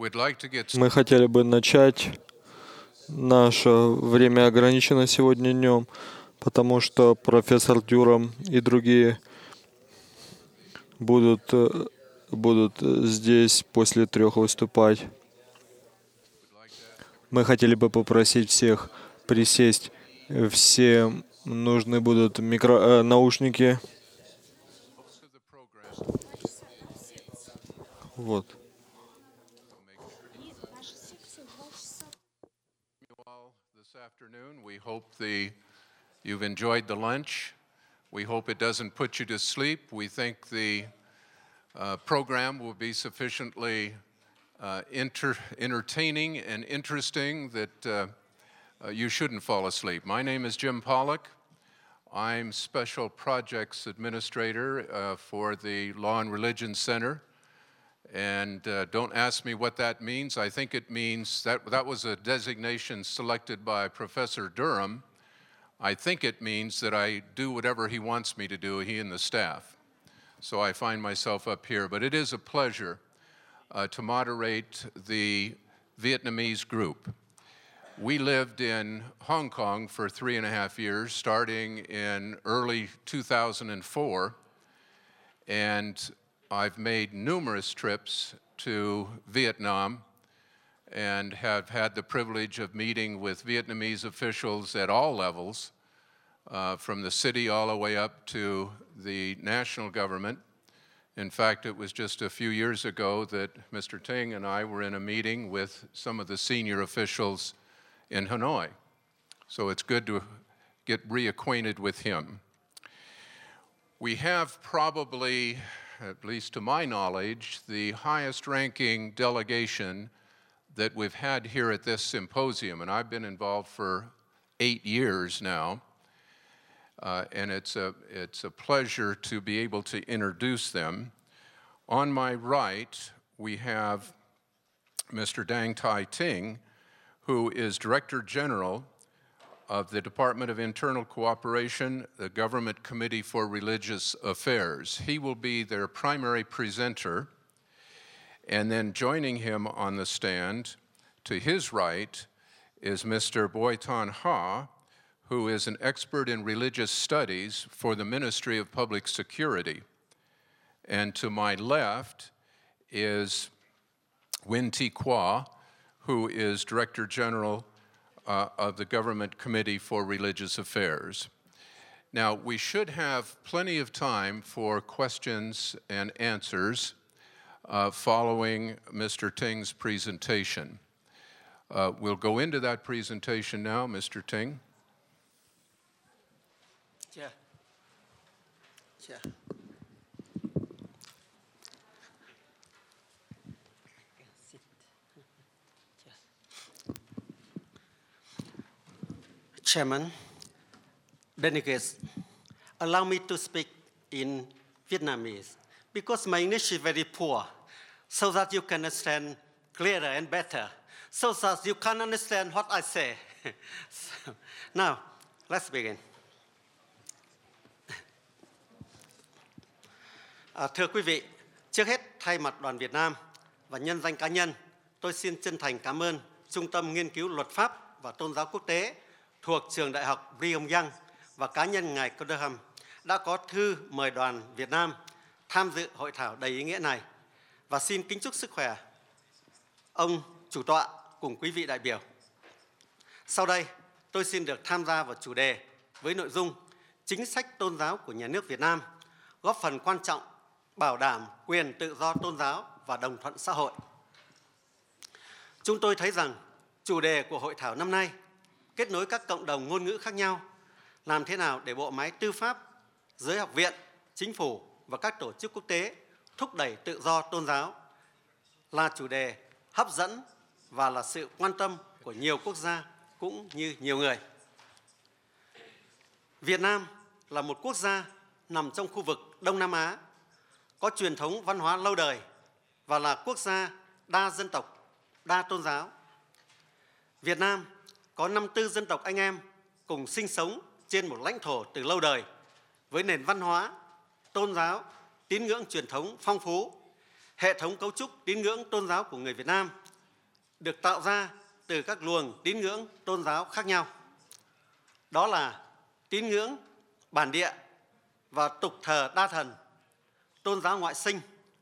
Мы хотели бы начать. Наше время ограничено сегодня днем, потому что профессор Дюрам и другие будут здесь после 3 выступать. Мы хотели бы попросить всех присесть. Всем нужны будут наушники. Вот. We hope you've enjoyed the lunch. We hope it doesn't put you to sleep. We think the program will be sufficiently entertaining and interesting that you shouldn't fall asleep. My name is Jim Pollock. I'm Special Projects Administrator for the Law and Religion Center. And don't ask me what that means. I think it means that was a designation selected by Professor Durham. I think it means that I do whatever he wants me to do, he and the staff. So I find myself up here. But it is a pleasure to moderate the Vietnamese group. We lived in Hong Kong for 3.5 years, starting in early 2004. And I've made numerous trips to Vietnam and have had the privilege of meeting with Vietnamese officials at all levels, from the city all the way up to the national government. In fact, it was just a few years ago that Mr. Ting and I were in a meeting with some of the senior officials in Hanoi. So it's good to get reacquainted with him. We have probably, at least to my knowledge, the highest ranking delegation that we've had here at this symposium. And I've been involved for 8 years now. And it's a pleasure to be able to introduce them. On my right, we have Mr. Dang Tai Ting, who is Director General of the Department of Internal Cooperation, the Government Committee for Religious Affairs. He will be their primary presenter. And then joining him on the stand, to his right, is Mr. Boi Ton Ha, who is an expert in religious studies for the Ministry of Public Security. And to my left is Win Thi Qua, who is Director General of the Government Committee for Religious Affairs. Now, we should have plenty of time for questions and answers following Mr. Ting's presentation. We'll go into that presentation now, Mr. Ting. Chairman, delegates, allow me to speak in Vietnamese because my English is very poor, so that you can understand clearer and better, so that you can understand what I say. So, now, let's begin. Thưa quý vị, trước hết thay mặt Đoàn Việt Nam và nhân danh cá nhân, tôi xin chân thành cảm ơn Trung tâm Nghiên cứu Luật pháp và Tôn giáo Quốc tế thuộc Trường Đại học Brigham Young và cá nhân ngài Durham đã có thư mời đoàn Việt Nam tham dự hội thảo đầy ý nghĩa này, và xin kính chúc sức khỏe ông chủ tọa cùng quý vị đại biểu. Sau đây, tôi xin được tham gia vào chủ đề với nội dung chính sách tôn giáo của nhà nước Việt Nam, góp phần quan trọng bảo đảm quyền tự do tôn giáo và đồng thuận xã hội. Chúng tôi thấy rằng chủ đề của hội thảo năm nay kết nối các cộng đồng ngôn ngữ khác nhau, làm thế nào để bộ máy tư pháp, giới học viện, chính phủ và các tổ chức quốc tế thúc đẩy tự do tôn giáo là chủ đề hấp dẫn và là sự quan tâm của nhiều quốc gia cũng như nhiều người. Việt Nam là một quốc gia nằm trong khu vực Đông Nam Á, có truyền thống văn hóa lâu đời và là quốc gia đa dân tộc, đa tôn giáo. Việt Nam có 54 dân tộc anh em cùng sinh sống trên một lãnh thổ từ lâu đời với nền văn hóa, tôn giáo, tín ngưỡng truyền thống phong phú. Hệ thống cấu trúc tín ngưỡng tôn giáo của người Việt Nam được tạo ra từ các luồng tín ngưỡng tôn giáo khác nhau. Đó là tín ngưỡng bản địa và tục thờ đa thần, tôn giáo ngoại sinh,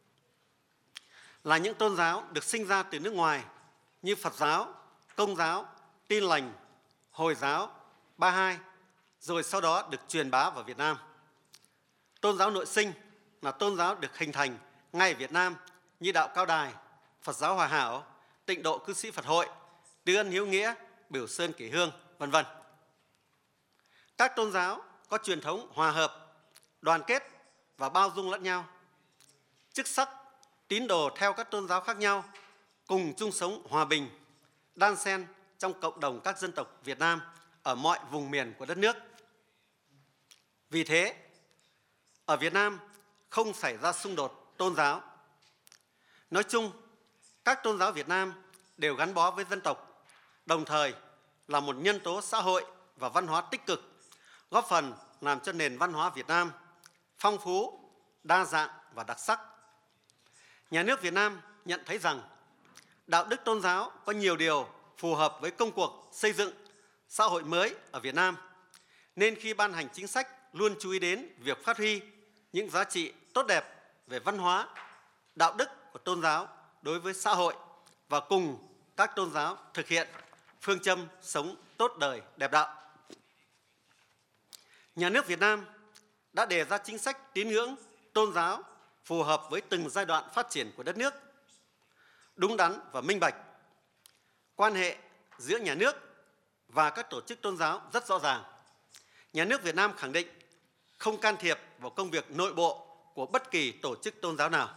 là những tôn giáo được sinh ra từ nước ngoài như Phật giáo, Công giáo, Tin lành, Hồi giáo, Ba Hai, rồi sau đó được truyền bá vào Việt Nam. Tôn giáo nội sinh là tôn giáo được hình thành ngay ở Việt Nam như Đạo Cao Đài, Phật giáo Hòa Hảo, Tịnh độ Cư sĩ Phật hội, Từ ân Hiếu Nghĩa, Biểu Sơn Kỷ Hương, vân vân. Các tôn giáo có truyền thống hòa hợp, đoàn kết và bao dung lẫn nhau. Chức sắc, tín đồ theo các tôn giáo khác nhau cùng chung sống hòa bình, đan xen trong cộng đồng các dân tộc Việt Nam ở mọi vùng miền của đất nước. Vì thế, ở Việt Nam không xảy ra xung đột tôn giáo. Nói chung, các tôn giáo Việt Nam đều gắn bó với dân tộc, đồng thời là một nhân tố xã hội và văn hóa tích cực, góp phần làm cho nền văn hóa Việt Nam phong phú, đa dạng và đặc sắc. Nhà nước Việt Nam nhận thấy rằng đạo đức tôn giáo có nhiều điều phù hợp với công cuộc xây dựng xã hội mới ở Việt Nam, nên khi ban hành chính sách luôn chú ý đến việc phát huy những giá trị tốt đẹp về văn hóa, đạo đức của tôn giáo đối với xã hội và cùng các tôn giáo thực hiện phương châm sống tốt đời đẹp đạo. Nhà nước Việt Nam đã đề ra chính sách tín ngưỡng tôn giáo phù hợp với từng giai đoạn phát triển của đất nước, đúng đắn và minh bạch. Quan hệ giữa nhà nước và các tổ chức tôn giáo rất rõ ràng. Nhà nước Việt Nam khẳng định không can thiệp vào công việc nội bộ của bất kỳ tổ chức tôn giáo nào.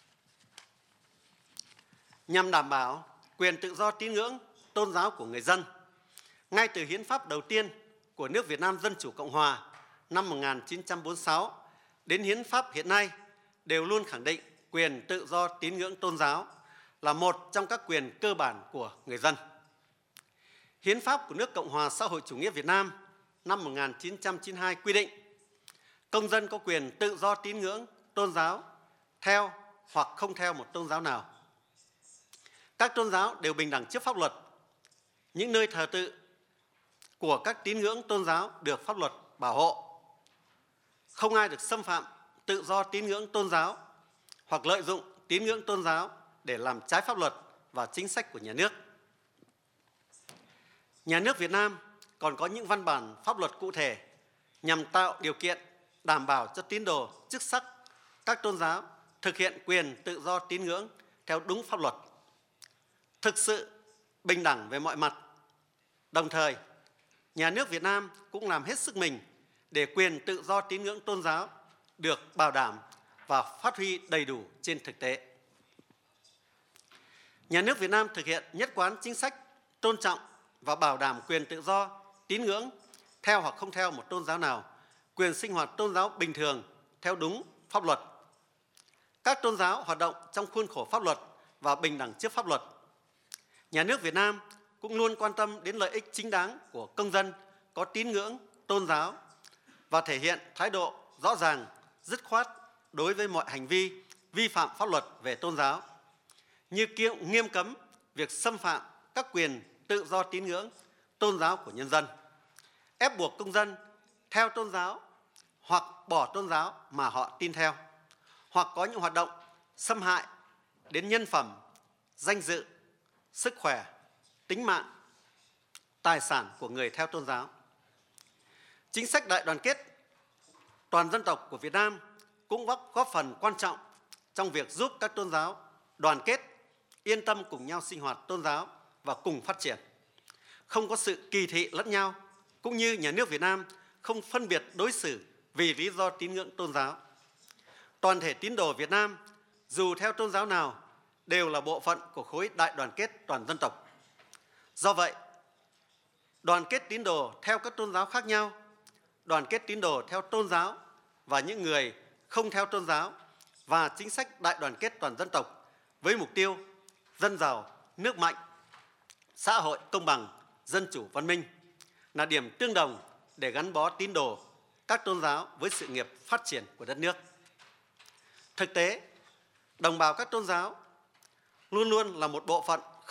Nhằm đảm bảo quyền tự do tín ngưỡng tôn giáo của người dân, ngay từ hiến pháp đầu tiên của nước Việt Nam Dân Chủ Cộng Hòa năm 1946 đến hiến pháp hiện nay đều luôn khẳng định quyền tự do tín ngưỡng tôn giáo là một trong các quyền cơ bản của người dân. Hiến pháp của nước Cộng hòa xã hội chủ nghĩa Việt Nam năm 1992 quy định công dân có quyền tự do tín ngưỡng tôn giáo theo hoặc không theo một tôn giáo nào. Các tôn giáo đều bình đẳng trước pháp luật. Những nơi thờ tự của các tín ngưỡng tôn giáo được pháp luật bảo hộ. Không ai được xâm phạm tự do tín ngưỡng tôn giáo hoặc lợi dụng tín ngưỡng tôn giáo để làm trái pháp luật và chính sách của nhà nước. Nhà nước Việt Nam còn có những văn bản pháp luật cụ thể nhằm tạo điều kiện đảm bảo cho tín đồ, chức sắc, các tôn giáo thực hiện quyền tự do tín ngưỡng theo đúng pháp luật, thực sự bình đẳng về mọi mặt. Đồng thời, nhà nước Việt Nam cũng làm hết sức mình để quyền tự do tín ngưỡng tôn giáo được bảo đảm và phát huy đầy đủ trên thực tế. Nhà nước Việt Nam thực hiện nhất quán chính sách tôn trọng và bảo đảm quyền tự do tín ngưỡng theo hoặc không theo một tôn giáo nào, quyền sinh hoạt tôn giáo bình thường theo đúng pháp luật. Các tôn giáo hoạt động trong khuôn khổ pháp luật và bình đẳng trước pháp luật. Nhà nước Việt Nam cũng luôn quan tâm đến lợi ích chính đáng của công dân có tín ngưỡng tôn giáo và thể hiện thái độ rõ ràng, dứt khoát đối với mọi hành vi vi phạm pháp luật về tôn giáo, như nghiêm cấm việc xâm phạm các quyền tự do tín ngưỡng tôn giáo của nhân dân, ép buộc công dân theo tôn giáo hoặc bỏ tôn giáo mà họ tin theo, hoặc có những hoạt động xâm hại đến nhân phẩm, danh dự, sức khỏe, tính mạng, tài sản của người theo tôn giáo. Chính sách đại đoàn kết toàn dân tộc của Việt Nam cũng góp phần quan trọng trong việc giúp các tôn giáo đoàn kết, yên tâm cùng nhau sinh hoạt tôn giáo và cùng phát triển. Không có sự kỳ thị lẫn nhau, cũng như nhà nước Việt Nam không phân biệt đối xử vì lý do tín ngưỡng tôn giáo. Toàn thể tín đồ Việt Nam, dù theo tôn giáo nào, đều là bộ phận của khối đại đoàn kết toàn dân tộc. Do vậy, đoàn kết tín đồ theo các tôn giáo khác nhau, đoàn kết tín đồ theo tôn giáo và những người không theo tôn giáo và chính sách đại đoàn kết toàn dân tộc với mục tiêu dân giàu, nước mạnh, xã hội công bằng, dân chủ văn minh là điểm tương đồng để gắn bó tín đồ các tôn giáo với sự nghiệp phát triển của đất nước. Thực tế, đồng bào các tôn giáo luôn luôn là một bộ phận không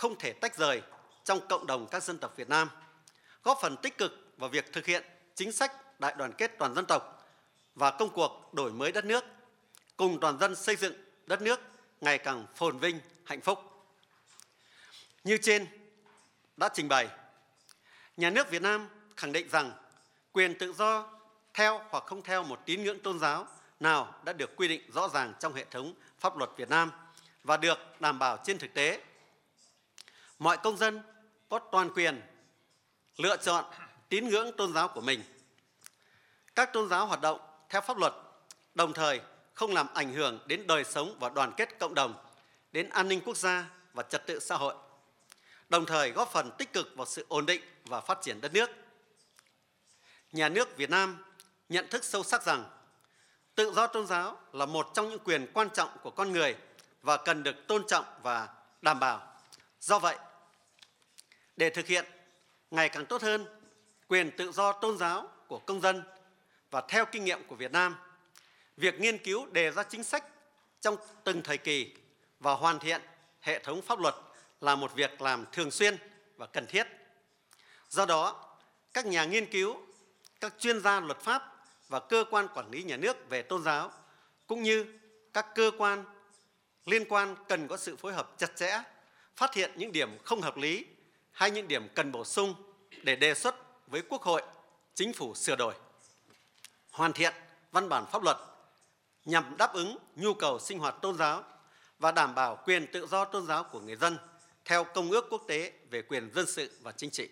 không thể tách rời trong cộng đồng các dân tộc Việt Nam, góp phần tích cực vào việc thực hiện chính sách đại đoàn kết toàn dân tộc và công cuộc đổi mới đất nước, cùng toàn dân xây dựng đất nước ngày càng phồn vinh, hạnh phúc. Như trên đã trình bày, Nhà nước Việt Nam khẳng định rằng quyền tự do theo hoặc không theo một tín ngưỡng tôn giáo nào đã được quy định rõ ràng trong hệ thống pháp luật Việt Nam và được đảm bảo trên thực tế. Mọi công dân có toàn quyền lựa chọn tín ngưỡng tôn giáo của mình. Các tôn giáo hoạt động theo pháp luật, đồng thời không làm ảnh hưởng đến đời sống và đoàn kết cộng đồng, đến an ninh quốc gia và trật tự xã hội, đồng thời góp phần tích cực vào sự ổn định và phát triển đất nước. Nhà nước Việt Nam nhận thức sâu sắc rằng tự do tôn giáo là một trong những quyền quan trọng của con người và cần được tôn trọng và đảm bảo. Do vậy, để thực hiện ngày càng tốt hơn quyền tự do tôn giáo của công dân và theo kinh nghiệm của Việt Nam, việc nghiên cứu đề ra chính sách trong từng thời kỳ và hoàn thiện hệ thống pháp luật là một việc làm thường xuyên và cần thiết. Do đó, các nhà nghiên cứu, các chuyên gia luật pháp và cơ quan quản lý nhà nước về tôn giáo, cũng như các cơ quan liên quan cần có sự phối hợp chặt chẽ, phát hiện những điểm không hợp lý hay những điểm cần bổ sung để đề xuất với Quốc hội, Chính phủ sửa đổi, hoàn thiện văn bản pháp luật nhằm đáp ứng nhu cầu sinh hoạt tôn giáo và đảm bảo quyền tự do tôn giáo của người dân theo Công ước Quốc tế về quyền dân sự và chính trị.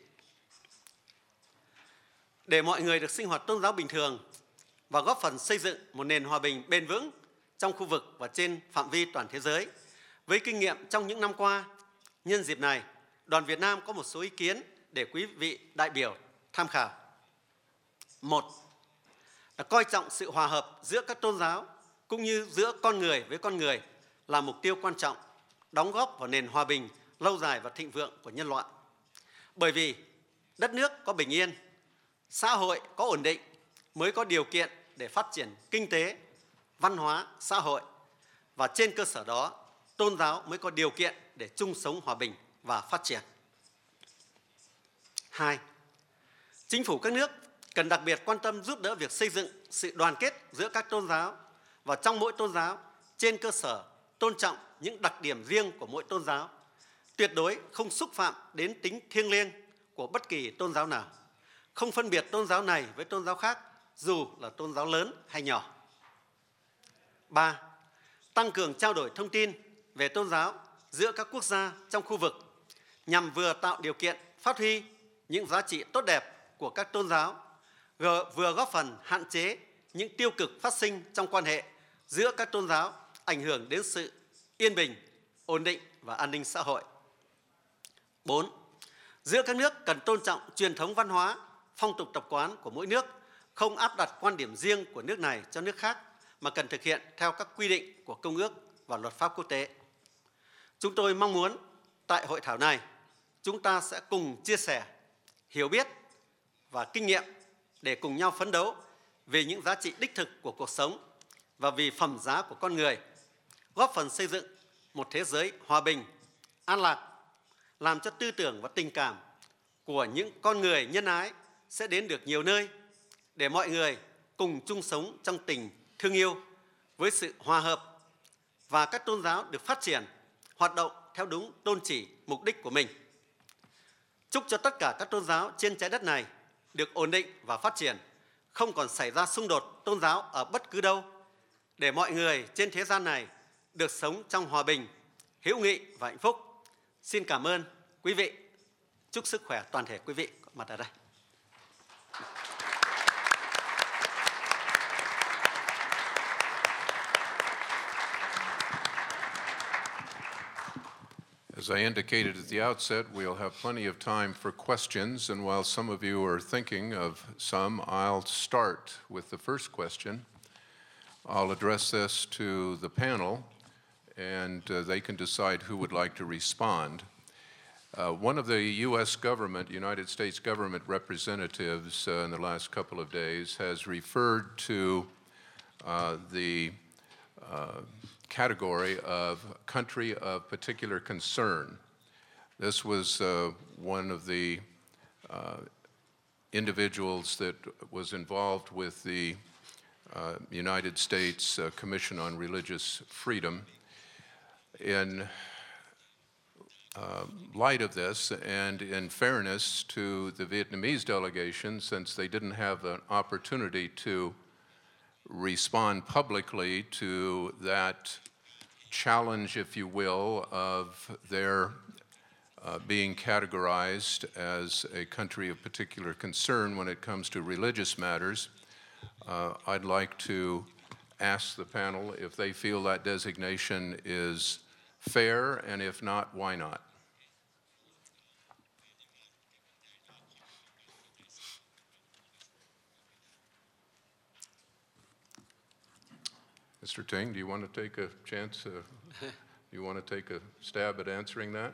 Để mọi người được sinh hoạt tôn giáo bình thường và góp phần xây dựng một nền hòa bình bền vững trong khu vực và trên phạm vi toàn thế giới, với kinh nghiệm trong những năm qua, nhân dịp này, Đoàn Việt Nam có một số ý kiến để quý vị đại biểu tham khảo. 1. Là coi trọng sự hòa hợp giữa các tôn giáo cũng như giữa con người với con người là mục tiêu quan trọng, đóng góp vào nền hòa bình lâu dài và thịnh vượng của nhân loại. Bởi vì đất nước có bình yên, xã hội có ổn định mới có điều kiện để phát triển kinh tế, văn hóa, xã hội, và trên cơ sở đó, tôn giáo mới có điều kiện để chung sống hòa bình và phát triển. 2. Chính phủ các nước cần đặc biệt quan tâm giúp đỡ việc xây dựng sự đoàn kết giữa các tôn giáo và trong mỗi tôn giáo trên cơ sở tôn trọng những đặc điểm riêng của mỗi tôn giáo, tuyệt đối không xúc phạm đến tính thiêng liêng của bất kỳ tôn giáo nào, không phân biệt tôn giáo này với tôn giáo khác, dù là tôn giáo lớn hay nhỏ. 3. Tăng cường trao đổi thông tin về tôn giáo giữa các quốc gia trong khu vực nhằm vừa tạo điều kiện phát huy những giá trị tốt đẹp của các tôn giáo, vừa góp phần hạn chế những tiêu cực phát sinh trong quan hệ giữa các tôn giáo, ảnh hưởng đến sự yên bình, ổn định và an ninh xã hội. 4. Giữa các nước cần tôn trọng truyền thống văn hóa, phong tục tập quán của mỗi nước, không áp đặt quan điểm riêng của nước này cho nước khác, mà cần thực hiện theo các quy định của Công ước và luật pháp quốc tế. Chúng tôi mong muốn tại hội thảo này, chúng ta sẽ cùng chia sẻ, hiểu biết và kinh nghiệm để cùng nhau phấn đấu vì những giá trị đích thực của cuộc sống và vì phẩm giá của con người, góp phần xây dựng một thế giới hòa bình, an lạc, làm cho tư tưởng và tình cảm của những con người nhân ái sẽ đến được nhiều nơi, để mọi người cùng chung sống trong tình thương yêu với sự hòa hợp, và các tôn giáo được phát triển, hoạt động theo đúng tôn chỉ, mục đích của mình. Chúc cho tất cả các tôn giáo trên trái đất này được ổn định và phát triển, không còn xảy ra xung đột tôn giáo ở bất cứ đâu, để mọi người trên thế gian này được sống trong hòa bình, hữu nghị và hạnh phúc. Xin cảm ơn quý vị. Chúc sức khỏe toàn thể quý vị có mặt ở đây. As I indicated at the outset, we'll have plenty of time for questions, and while some of you are thinking of some, I'll start with the first question. I'll address this to the panel, and they can decide who would like to respond. One of the U.S. government, United States government representatives in the last couple of days has referred to the category of country of particular concern. This was one of the individuals that was involved with the United States Commission on Religious Freedom. In light of this, and in fairness to the Vietnamese delegation, since they didn't have an opportunity to respond publicly to that challenge, if you will, of their being categorized as a country of particular concern when it comes to religious matters, I'd like to ask the panel if they feel that designation is fair, and if not, why not? Mr. Ting, do you want to take a chance? Do you want to take a stab at answering that?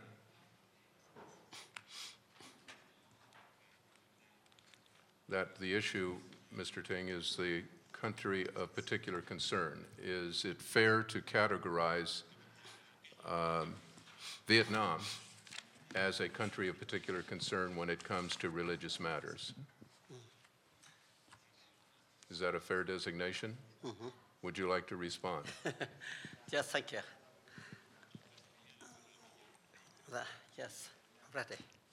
That the issue, Mr. Ting, is the country of particular concern. Is it fair to categorize Vietnam as a country of particular concern when it comes to religious matters? Is that a fair designation? Mm-hmm. Would you like to respond? Yes, thank you. Yes, ready.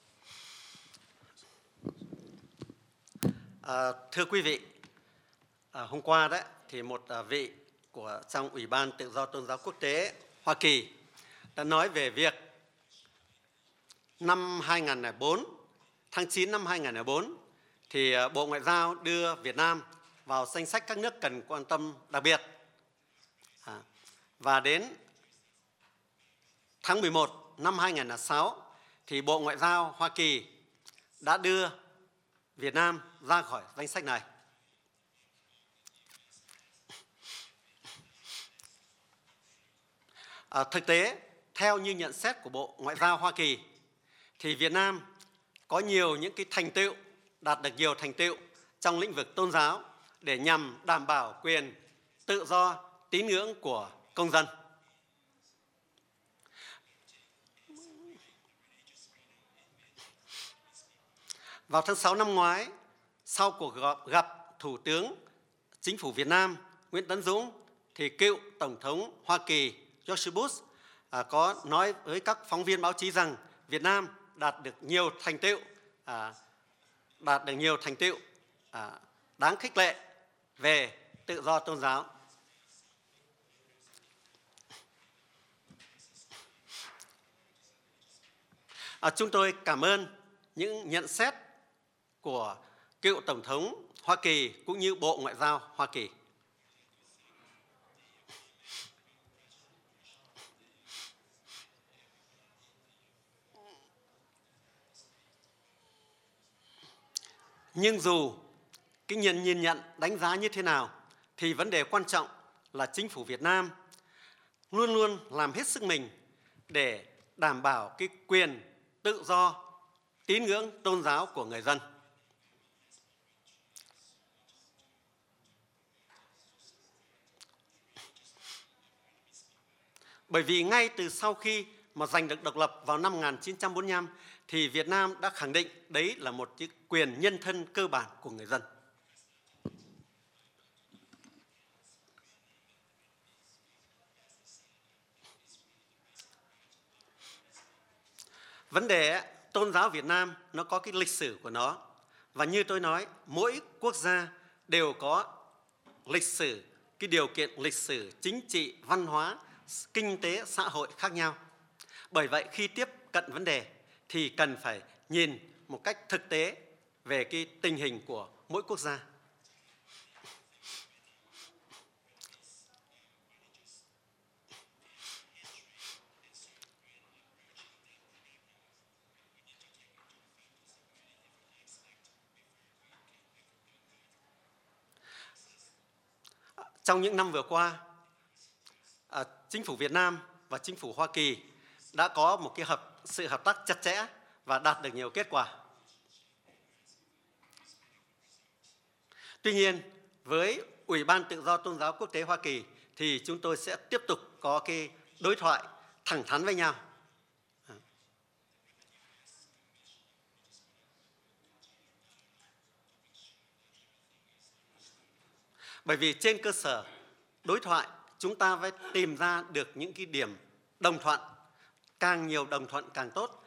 Thưa quý vị, hôm qua đấy thì một vị trong Ủy ban Tự do Tôn giáo Quốc tế Hoa Kỳ đã nói về việc năm 2004, tháng 9 năm 2004, thì Bộ Ngoại giao đưa Việt Nam vào danh sách các nước cần quan tâm đặc biệt. Và đến tháng 11 năm 2006 thì Bộ Ngoại giao Hoa Kỳ đã đưa Việt Nam ra khỏi danh sách này. Thực tế, theo như nhận xét của Bộ Ngoại giao Hoa Kỳ, thì Việt Nam có nhiều những cái thành tựu, đạt được nhiều thành tựu trong lĩnh vực tôn giáo để nhằm đảm bảo quyền tự do tín ngưỡng của công dân. Vào tháng 6 năm ngoái, sau cuộc gặp Thủ tướng Chính phủ Việt Nam Nguyễn Tấn Dũng, thì cựu Tổng thống Hoa Kỳ George Bush có nói với các phóng viên báo chí rằng Việt Nam đạt được nhiều thành tựu đáng khích lệ về tự do tôn giáo. Chúng tôi cảm ơn những nhận xét của cựu Tổng thống Hoa Kỳ cũng như Bộ Ngoại giao Hoa Kỳ. Nhưng dù cái nhìn nhận đánh giá như thế nào, thì vấn đề quan trọng là chính phủ Việt Nam luôn luôn làm hết sức mình để đảm bảo cái quyền tự do tín ngưỡng tôn giáo của người dân. Bởi vì ngay từ sau khi mà giành được độc lập vào năm 1945, thì Việt Nam đã khẳng định đấy là một cái quyền nhân thân cơ bản của người dân. Vấn đề tôn giáo Việt Nam nó có cái lịch sử của nó. Và như tôi nói, mỗi quốc gia đều có lịch sử, cái điều kiện lịch sử, chính trị, văn hóa, kinh tế, xã hội khác nhau. Bởi vậy khi tiếp cận vấn đề thì cần phải nhìn một cách thực tế về cái tình hình của mỗi quốc gia. Trong những năm vừa qua, Chính phủ Việt Nam và Chính phủ Hoa Kỳ đã có một cái sự hợp tác chặt chẽ và đạt được nhiều kết quả. Tuy nhiên, với Ủy ban Tự do Tôn giáo Quốc tế Hoa Kỳ thì chúng tôi sẽ tiếp tục có cái đối thoại thẳng thắn với nhau. Bởi vì trên cơ sở đối thoại, chúng ta phải tìm ra được những cái điểm đồng thuận, càng nhiều đồng thuận càng tốt.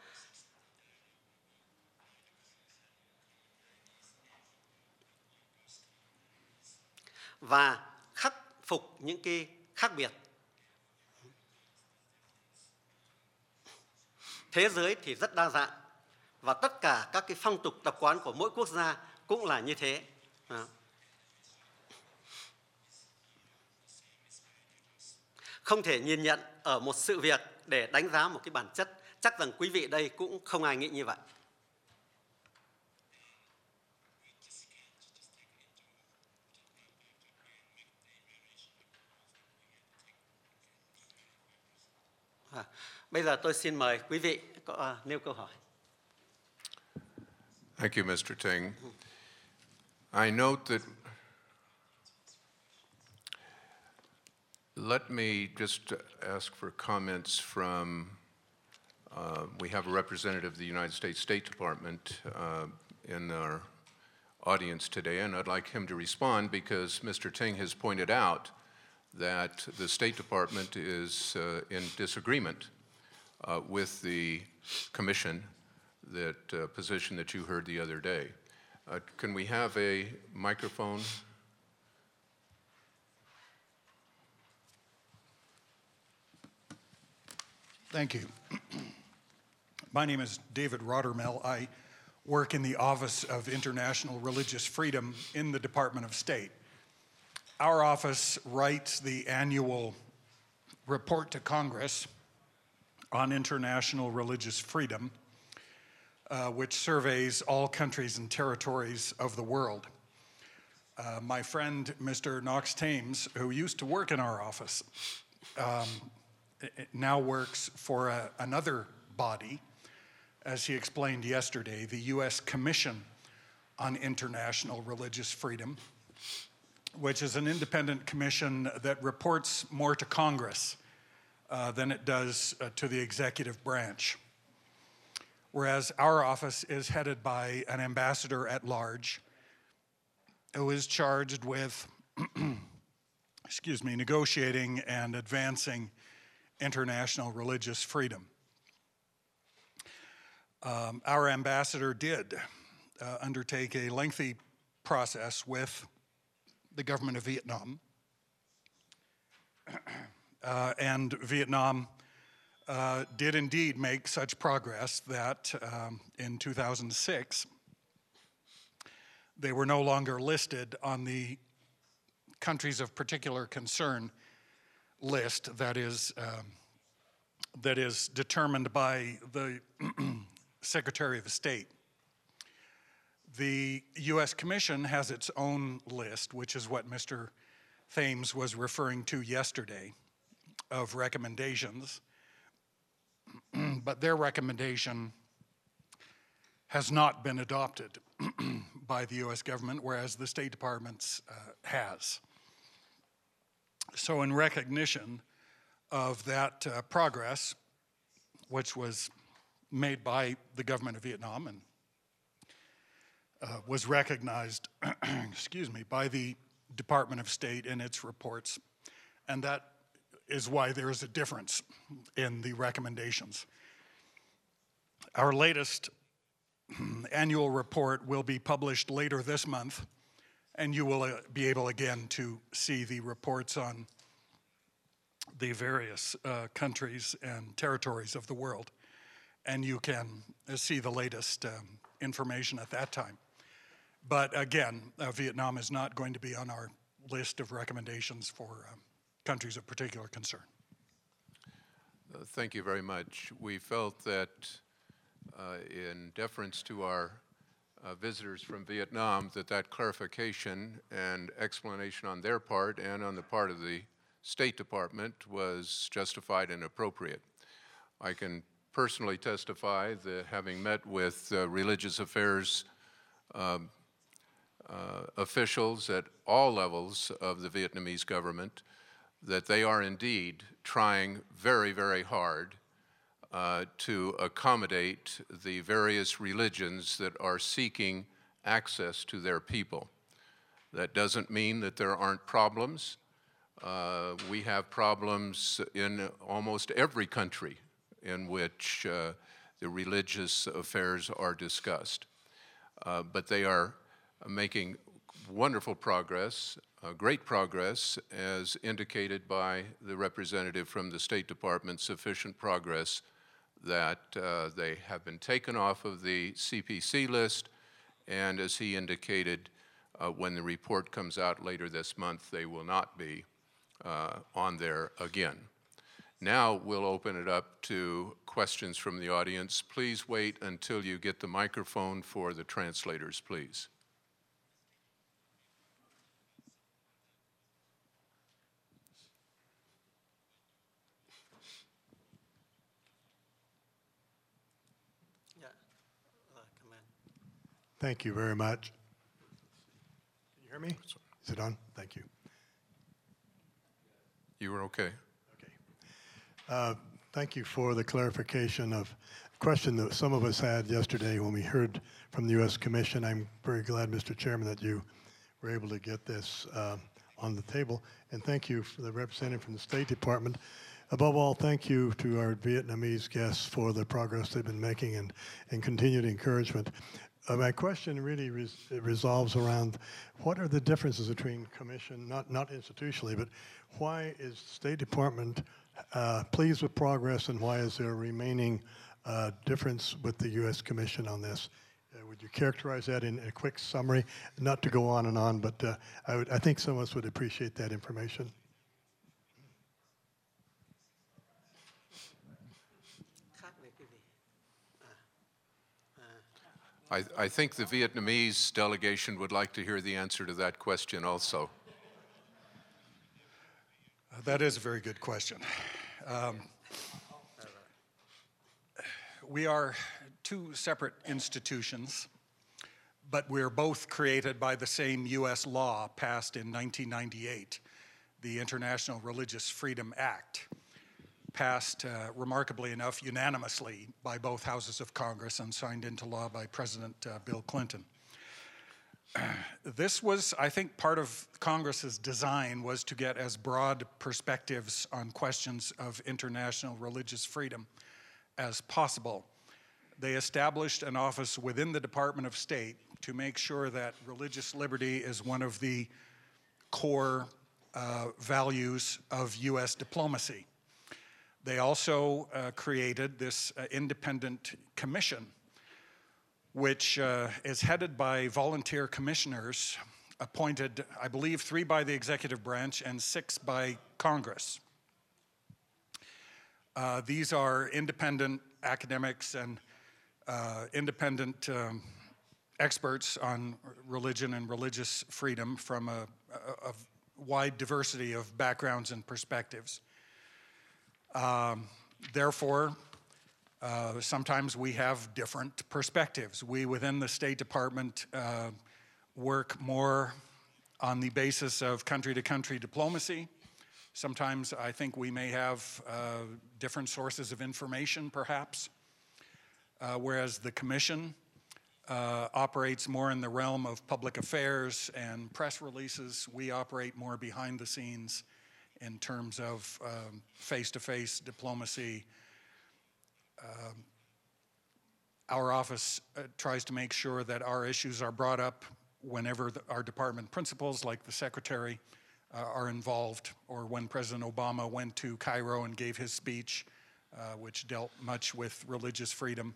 Và khắc phục những cái khác biệt. Thế giới thì rất đa dạng và tất cả các cái phong tục tập quán của mỗi quốc gia cũng là như thế. Không thể nhìn nhận ở một sự việc để đánh giá một cái bản chất. Chắc rằng quý vị đây cũng không ai nghĩ như vậy. Bây giờ tôi xin mời quý vị có nêu câu hỏi. Thank you, Mr. Ting. I note that, let me just ask for comments from, we have a representative of the United States State Department in our audience today, and I'd like him to respond because Mr. Ting has pointed out that the State Department is in disagreement with the Commission, that position that you heard the other day. Can we have a microphone? Thank you. My name is David Rottermel. I work in the Office of International Religious Freedom in the Department of State. Our office writes the annual report to Congress on international religious freedom, which surveys all countries and territories of the world. My friend, Mr. Knox Thames, who used to work in our office, now works for another body, as he explained yesterday, the U.S. Commission on International Religious Freedom, which is an independent commission that reports more to Congress than it does to the executive branch. Whereas our office is headed by an ambassador at large who is charged with negotiating and advancing international religious freedom. Our ambassador did undertake a lengthy process with the government of Vietnam, and Vietnam did indeed make such progress that in 2006 they were no longer listed on the countries of particular concern list that is determined by the Secretary of State. The U.S. Commission has its own list, which is what Mr. Thames was referring to yesterday, of recommendations, but their recommendation has not been adopted by the U.S. government, whereas the State Department's has. So in recognition of that progress, which was made by the government of Vietnam and was recognized, by the Department of State in its reports, and that is why there is a difference in the recommendations. Our latest annual report will be published later this month, and you will be able again to see the reports on the various countries and territories of the world, and you can see the latest information at that time. But again, Vietnam is not going to be on our list of recommendations for countries of particular concern. Thank you very much. We felt that in deference to our visitors from Vietnam, that clarification and explanation on their part and on the part of the State Department was justified and appropriate. I can personally testify that having met with religious affairs officials at all levels of the Vietnamese government, that they are indeed trying very, very hard to accommodate the various religions that are seeking access to their people. That doesn't mean that there aren't problems. We have problems in almost every country in which the religious affairs are discussed. But they are making wonderful progress, great progress, as indicated by the representative from the State Department, sufficient progress that they have been taken off of the CPC list, and as he indicated, when the report comes out later this month, they will not be on there again. Now we'll open it up to questions from the audience. Please wait until you get the microphone for the translators, please. Thank you very much. Can you hear me? Is it on? Thank you. You were okay. Thank you for the clarification of a question that some of us had yesterday when we heard from the U.S. Commission. I'm very glad, Mr. Chairman, that you were able to get this on the table. And thank you for the representative from the State Department. Above all, thank you to our Vietnamese guests for the progress they've been making and continued encouragement. My question really resolves around what are the differences between Commission, not institutionally, but why is State Department pleased with progress and why is there a remaining difference with the U.S. Commission on this? Would you characterize that in a quick summary? Not to go on, but I think some of us would appreciate that information. I think the Vietnamese delegation would like to hear the answer to that question also. That is a very good question. We are two separate institutions, but we're both created by the same U.S. law passed in 1998, the International Religious Freedom Act, passed, remarkably enough, unanimously by both houses of Congress and signed into law by President Bill Clinton. This was, I think, part of Congress's design was to get as broad perspectives on questions of international religious freedom as possible. They established an office within the Department of State to make sure that religious liberty is one of the core values of U.S. diplomacy. They also created this independent commission, which is headed by volunteer commissioners appointed, I believe, 3 by the executive branch and 6 by Congress. These are independent academics and independent experts on religion and religious freedom from a wide diversity of backgrounds and perspectives. Therefore, sometimes we have different perspectives. We within the State Department work more on the basis of country-to-country diplomacy. Sometimes I think we may have different sources of information, perhaps, whereas the Commission operates more in the realm of public affairs and press releases. We operate more behind the scenes in terms of face-to-face diplomacy. Our office tries to make sure that our issues are brought up whenever our department principals, like the Secretary, are involved, or when President Obama went to Cairo and gave his speech, which dealt much with religious freedom.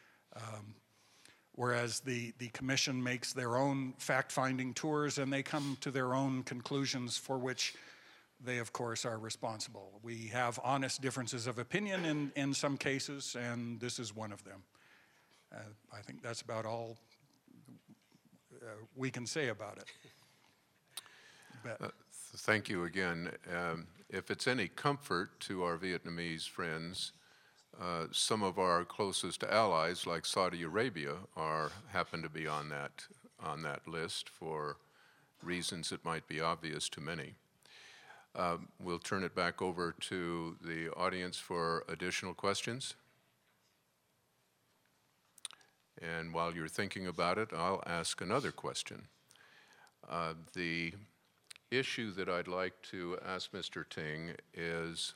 Whereas the Commission makes their own fact-finding tours and they come to their own conclusions for which they, of course, are responsible. We have honest differences of opinion in some cases, and this is one of them. I think that's about all we can say about it. Thank you again. If it's any comfort to our Vietnamese friends, some of our closest allies, like Saudi Arabia, happen to be on that list for reasons that might be obvious to many. We'll turn it back over to the audience for additional questions. And while you're thinking about it, I'll ask another question. The issue that I'd like to ask Mr. Ting is,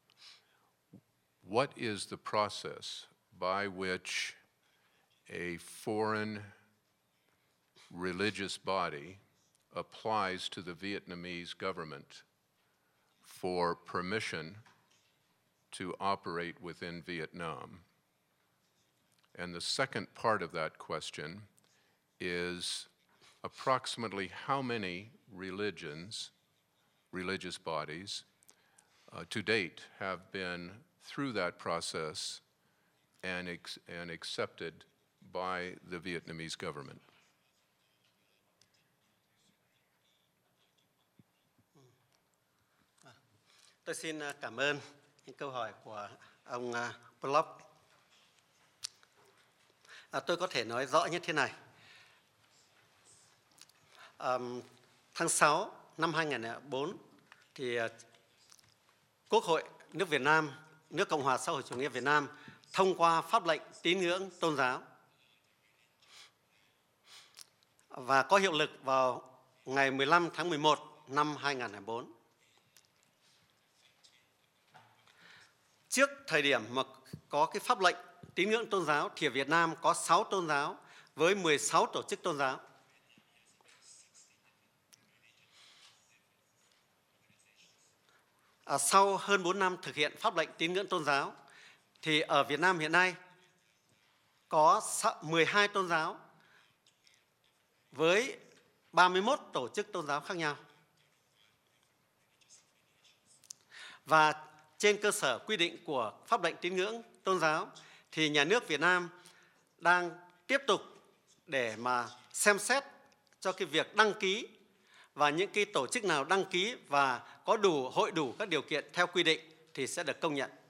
what is the process by which a foreign religious body applies to the Vietnamese government for permission to operate within Vietnam? And the second part of that question is, approximately how many religious bodies to date have been through that process and accepted by the Vietnamese government? Tôi xin cảm ơn những câu hỏi của ông Block. Tôi có thể nói rõ như thế này. Tháng 6 năm 2004 thì Quốc hội nước Việt Nam, nước Cộng hòa xã hội chủ nghĩa Việt Nam thông qua pháp lệnh tín ngưỡng tôn giáo và có hiệu lực vào ngày 15 tháng 11 năm 2004. Trước thời điểm mà có cái pháp lệnh tín ngưỡng tôn giáo thì ở Việt Nam có 6 tôn giáo với 16 tổ chức tôn giáo. Sau hơn 4 năm thực hiện pháp lệnh tín ngưỡng tôn giáo thì ở Việt Nam hiện nay có 12 tôn giáo với 31 tổ chức tôn giáo khác nhau. Và trên cơ sở quy định của pháp lệnh tín ngưỡng tôn giáo thì nhà nước Việt Nam đang tiếp tục để mà xem xét cho cái việc đăng ký, và những cái tổ chức nào đăng ký và có hội đủ các điều kiện theo quy định thì sẽ được công nhận.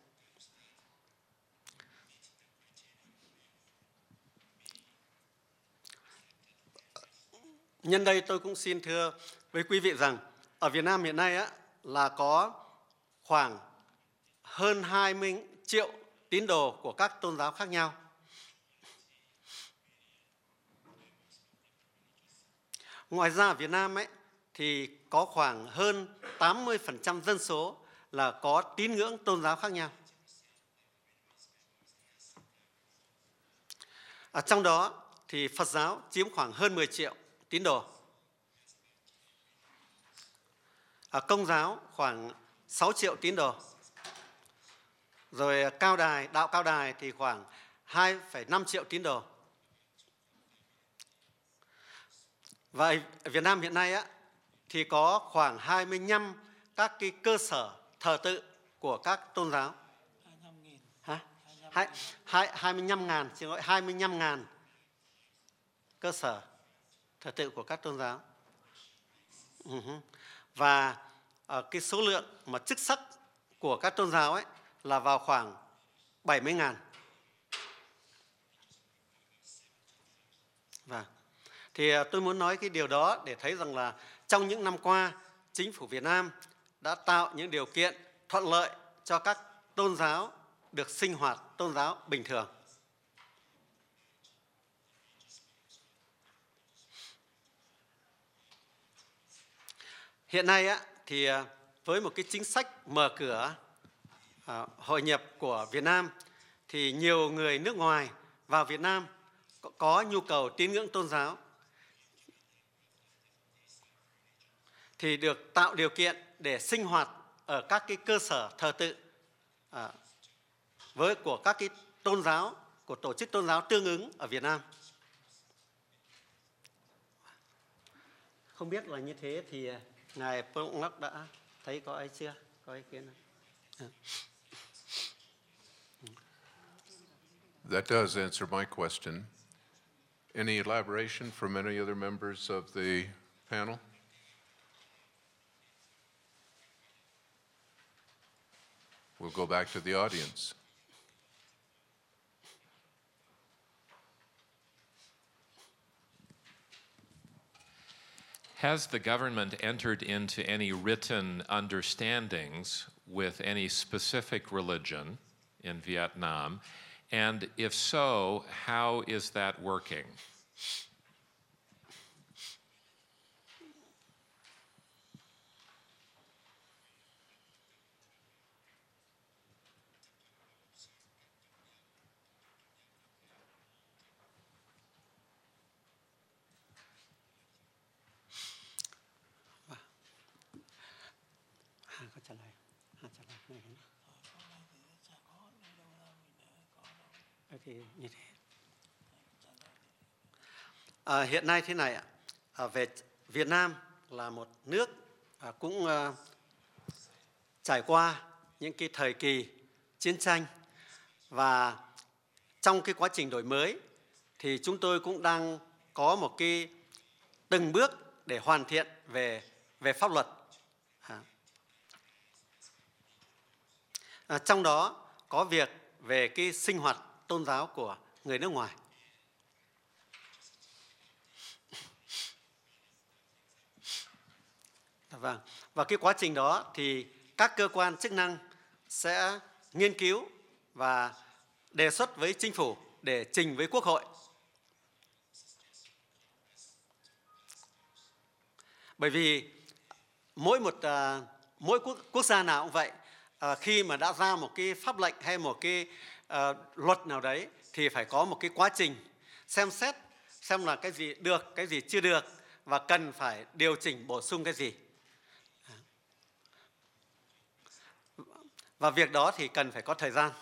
Nhân đây tôi cũng xin thưa với quý vị rằng ở Việt Nam hiện nay là có khoảng hơn 20 triệu tín đồ của các tôn giáo khác nhau. Ngoài ra ở Việt Nam thì có khoảng hơn 80% dân số là có tín ngưỡng tôn giáo khác nhau. Trong đó thì Phật giáo chiếm khoảng hơn 10 triệu tín đồ. Công giáo khoảng 6 triệu tín đồ. Rồi đạo Cao Đài thì khoảng 2,5 triệu tín đồ. Và ở Việt Nam hiện nay thì có khoảng 25 các cái cơ sở thờ tự của các tôn giáo. 25.000, xin lỗi, 25.000 cơ sở thờ tự của các tôn giáo. Và cái số lượng mà chức sắc của các tôn giáo là vào khoảng 70.000. Và thì tôi muốn nói cái điều đó để thấy rằng là trong những năm qua, chính phủ Việt Nam đã tạo những điều kiện thuận lợi cho các tôn giáo được sinh hoạt tôn giáo bình thường. Hiện nay thì với một cái chính sách mở cửa hội nhập của Việt Nam thì nhiều người nước ngoài vào Việt Nam có nhu cầu tín ngưỡng tôn giáo thì được tạo điều kiện để sinh hoạt ở các cái cơ sở thờ tự của các cái tôn giáo, của tổ chức tôn giáo tương ứng ở Việt Nam. Không biết là như thế thì Ngài Pollock đã thấy có ai chưa? Có ý kiến không? That does answer my question. Any elaboration from any other members of the panel? We'll go back to the audience. Has the government entered into any written understandings with any specific religion in Vietnam? And if so, how is that working? thì như thế. Hiện nay thế này ạ, về Việt Nam là một nước cũng trải qua những cái thời kỳ chiến tranh, và trong cái quá trình đổi mới thì chúng tôi cũng đang có một cái từng bước để hoàn thiện về pháp luật. Trong đó có việc về cái sinh hoạt tôn giáo của người nước ngoài. Vâng. Và cái quá trình đó thì các cơ quan chức năng sẽ nghiên cứu và đề xuất với chính phủ để trình với Quốc hội. Bởi vì mỗi quốc gia nào cũng vậy, khi mà đã ra một cái pháp lệnh hay một cái luật nào đấy thì phải có một cái quá trình xem xét xem là cái gì được, cái gì chưa được và cần phải điều chỉnh bổ sung cái gì. Và việc đó thì cần phải có thời gian.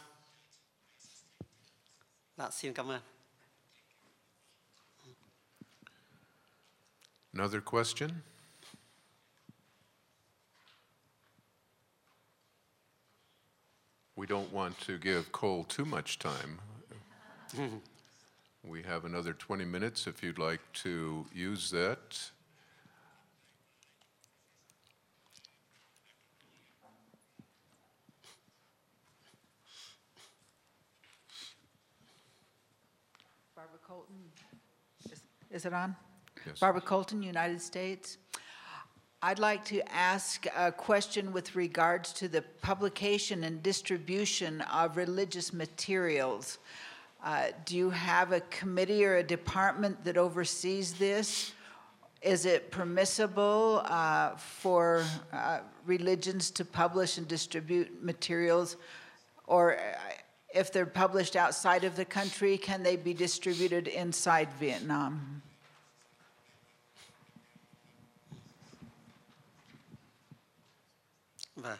Dạ, xin cảm ơn. Another question? We don't want to give Cole too much time. We have another 20 minutes if you'd like to use that. Barbara Colton, is it on? Yes. Barbara Colton, United States. I'd like to ask a question with regards to the publication and distribution of religious materials. Do you have a committee or a department that oversees this? Is it permissible for religions to publish and distribute materials? Or if they're published outside of the country, can they be distributed inside Vietnam? Vâng.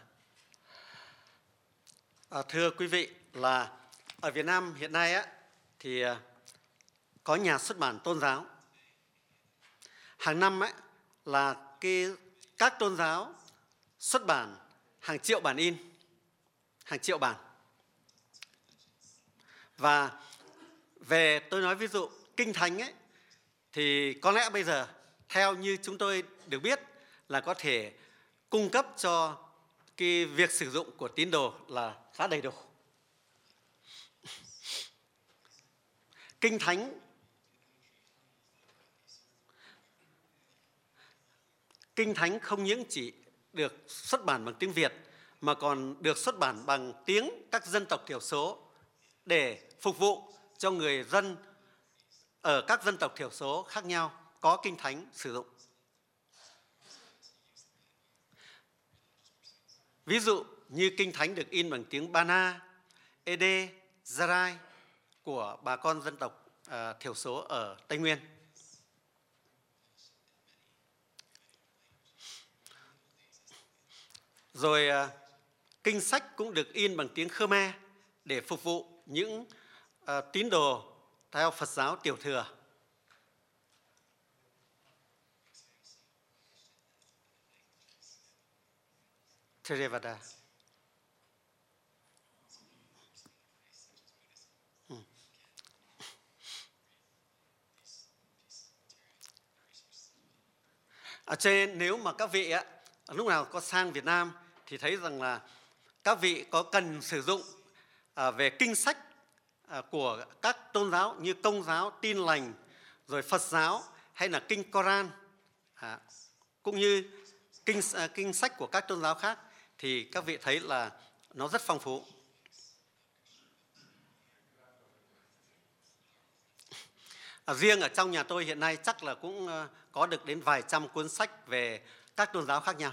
Thưa quý vị, là ở Việt Nam hiện nay á, thì có nhà xuất bản tôn giáo. Hàng năm ấy, là các tôn giáo xuất bản hàng triệu bản in, hàng triệu bản. Và về tôi nói ví dụ Kinh Thánh ấy, thì có lẽ bây giờ theo như chúng tôi được biết là có thể cung cấp cho cái việc sử dụng của tín đồ là khá đầy đủ. Kinh Thánh không những chỉ được xuất bản bằng tiếng Việt mà còn được xuất bản bằng tiếng các dân tộc thiểu số để phục vụ cho người dân ở các dân tộc thiểu số khác nhau có Kinh Thánh sử dụng. Ví dụ như Kinh Thánh được in bằng tiếng Bana, Ede, Zarai của bà con dân tộc thiểu số ở Tây Nguyên. Rồi kinh sách cũng được in bằng tiếng Khmer để phục vụ những tín đồ theo Phật giáo tiểu thừa. Theravada. Cho nên nếu mà các vị lúc nào có sang Việt Nam thì thấy rằng là các vị có cần sử dụng về kinh sách của các tôn giáo như Công giáo, Tin lành, rồi Phật giáo hay là kinh Koran, cũng như kinh sách của các tôn giáo khác, thì các vị thấy là nó rất phong phú. Riêng ở trong nhà tôi hiện nay chắc là cũng có được đến vài trăm cuốn sách về các tôn giáo khác nhau.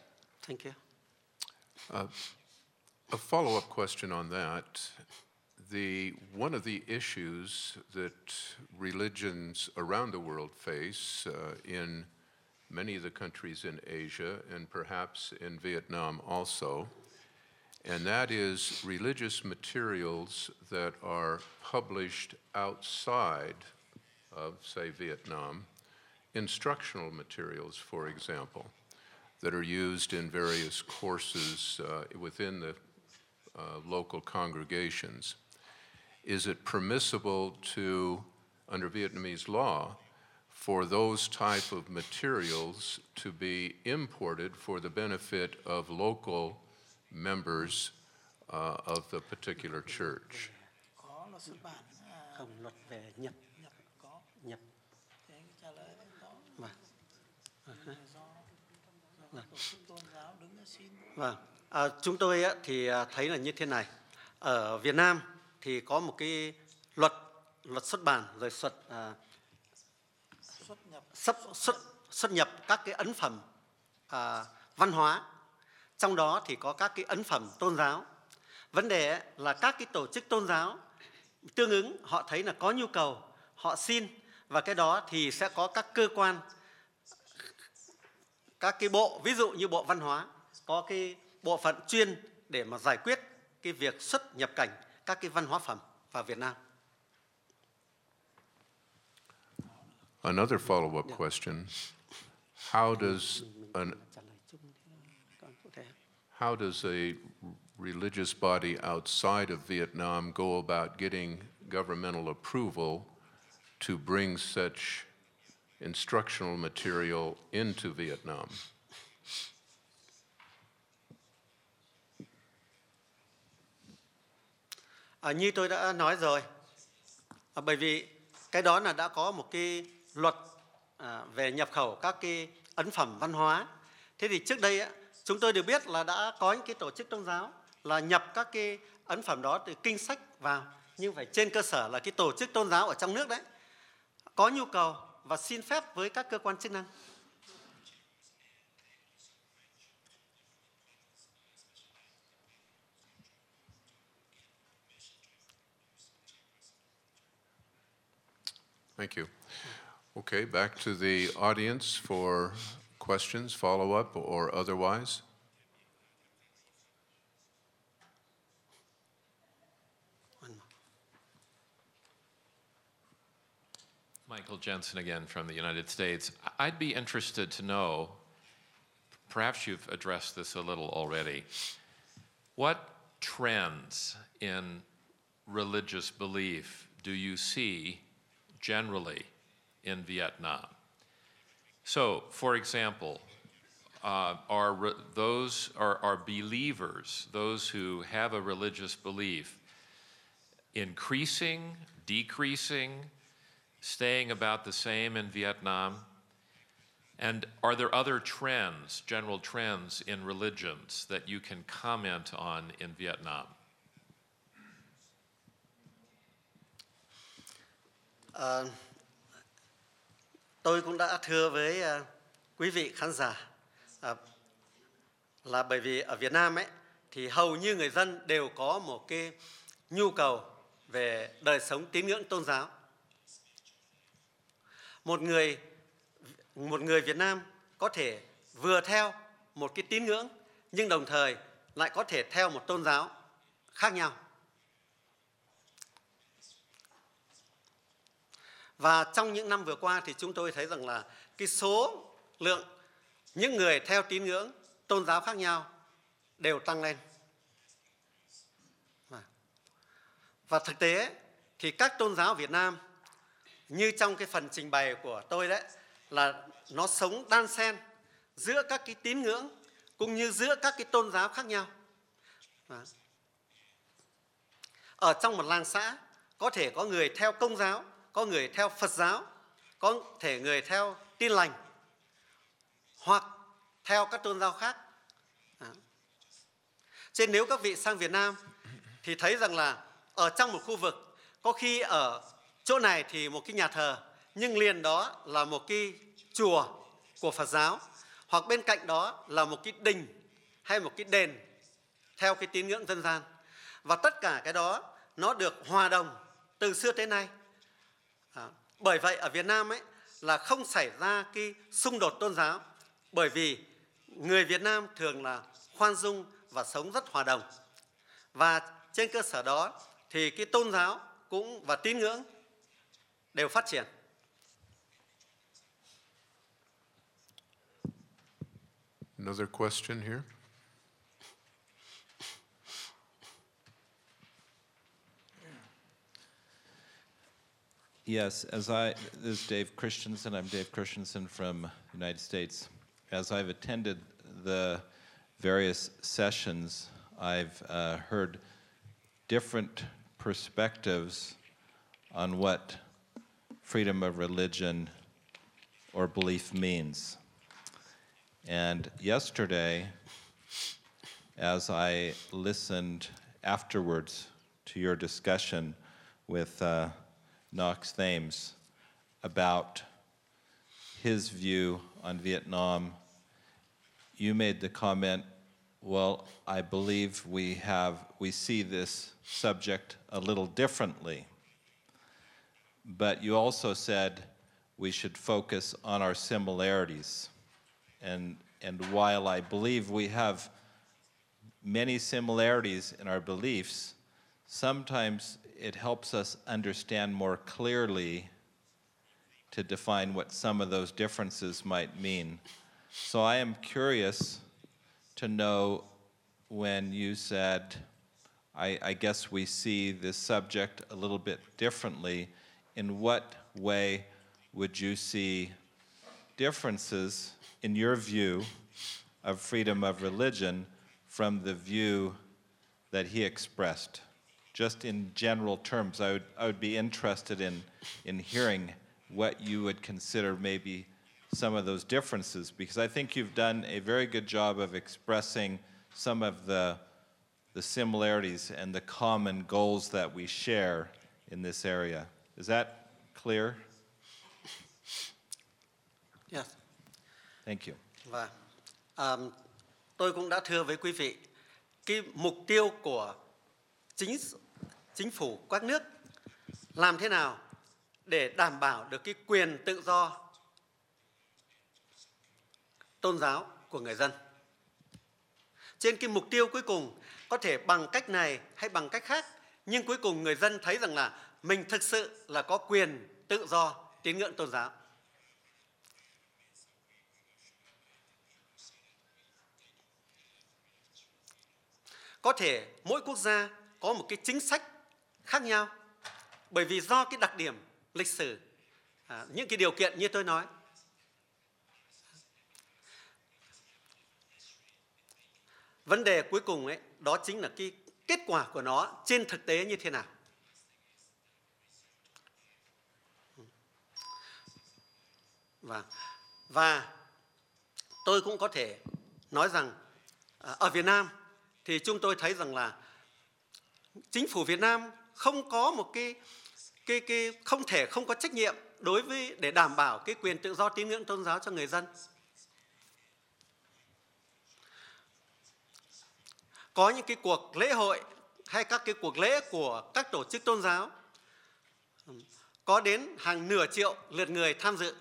Thank you. A follow-up question on that. one of the issues that religions around the world face in many of the countries in Asia and perhaps in Vietnam also, and that is religious materials that are published outside of, say, Vietnam, instructional materials, for example, that are used in various courses within the local congregations. Is it permissible to, under Vietnamese law, for those type of materials to be imported for the benefit of local members of the particular church? Không, luật về nhập. Nhập. Vâng. Chúng tôi thì thấy là như thế này. Ở Việt Nam thì có một cái luật xuất bản rồi xuất nhập các cái ấn phẩm văn hóa. Trong đó thì có các cái ấn phẩm tôn giáo. Vấn đề là các cái tổ chức tôn giáo tương ứng họ thấy là có nhu cầu, họ xin, và cái đó thì sẽ có các cơ quan, các cái bộ, ví dụ như Bộ Văn hóa, có cái bộ phận chuyên để mà giải quyết cái việc xuất nhập cảnh các cái văn hóa phẩm vào Việt Nam. Another follow-up question: How does a religious body outside of Vietnam go about getting governmental approval to bring such instructional material into Vietnam? Như tôi đã nói rồi, bởi vì cái đó là đã có một cái luật về nhập khẩu các cái ấn phẩm văn hóa. Thế thì trước đây chúng tôi được biết là đã có những cái tổ chức tôn giáo là nhập các cái ấn phẩm đó từ kinh sách vào, nhưng phải trên cơ sở là cái tổ chức tôn giáo ở trong nước đấy có nhu cầu và xin phép với các cơ quan chức năng. Thank you. Okay, back to the audience for questions, follow-up, or otherwise. Michael Jensen again from the United States. I'd be interested to know, perhaps you've addressed this a little already, what trends in religious belief do you see generally in Vietnam? So, for example, are believers, those who have a religious belief, increasing, decreasing, staying about the same in Vietnam? And are there other trends, general trends in religions that you can comment on in Vietnam? Tôi cũng đã thưa với quý vị khán giả là bởi vì ở Việt Nam ấy thì hầu như người dân đều có một cái nhu cầu về đời sống tín ngưỡng tôn giáo. Một người Việt Nam có thể vừa theo một cái tín ngưỡng nhưng đồng thời lại có thể theo một tôn giáo khác nhau. Và trong những năm vừa qua thì chúng tôi thấy rằng là cái số lượng những người theo tín ngưỡng tôn giáo khác nhau đều tăng lên. Và thực tế thì các tôn giáo Việt Nam, như trong cái phần trình bày của tôi đấy, là nó sống đan xen giữa các cái tín ngưỡng cũng như giữa các cái tôn giáo khác nhau. Ở trong một làng xã có thể có người theo Công giáo, có người theo Phật giáo, có thể người theo Tin lành hoặc theo các tôn giáo khác. Cho nên nếu các vị sang Việt Nam thì thấy rằng là ở trong một khu vực, có khi ở chỗ này thì một cái nhà thờ, nhưng liền đó là một cái chùa của Phật giáo, hoặc bên cạnh đó là một cái đình hay một cái đền theo cái tín ngưỡng dân gian. Và tất cả cái đó nó được hòa đồng từ xưa tới nay. Bởi vậy ở Việt Nam ấy là không xảy ra cái xung đột tôn giáo, bởi vì người Việt Nam thường là khoan dung và sống rất hòa đồng. Và trên cơ sở đó thì cái tôn giáo cũng và tín ngưỡng đều phát triển. Another question here. Yes, this is Dave Christensen. I'm Dave Christensen from the United States. As I've attended the various sessions, I've heard different perspectives on what freedom of religion or belief means. And yesterday, as I listened afterwards to your discussion with Knox Thames about his view on Vietnam, you made the comment, well, I believe we see this subject a little differently. But you also said we should focus on our similarities. And while I believe we have many similarities in our beliefs, sometimes it helps us understand more clearly to define what some of those differences might mean. So I am curious to know, when you said, I guess we see this subject a little bit differently, in what way would you see differences in your view of freedom of religion from the view that he expressed? Just in general terms, I would be interested in hearing what you would consider maybe some of those differences, because I think you've done a very good job of expressing some of the similarities and the common goals that we share in this area. Is that clear? Yes. Thank you. Và tôi cũng đã thưa với quý vị, cái mục tiêu của chính phủ các nước làm thế nào để đảm bảo được cái quyền tự do tôn giáo của người dân. Trên cái mục tiêu cuối cùng, có thể bằng cách này hay bằng cách khác, nhưng cuối cùng người dân thấy rằng là mình thực sự là có quyền tự do tín ngưỡng tôn giáo. Có thể mỗi quốc gia có một cái chính sách khác nhau, bởi vì do cái đặc điểm lịch sử, những cái điều kiện như tôi nói. Vấn đề cuối cùng ấy, đó chính là cái kết quả của nó trên thực tế như thế nào. Và tôi cũng có thể nói rằng ở Việt Nam thì chúng tôi thấy rằng là chính phủ Việt Nam không có một cái không có trách nhiệm đối với để đảm bảo cái quyền tự do tín ngưỡng tôn giáo cho người dân. Có những cái cuộc lễ hội hay các cái cuộc lễ của các tổ chức tôn giáo có đến hàng nửa triệu lượt người tham dự.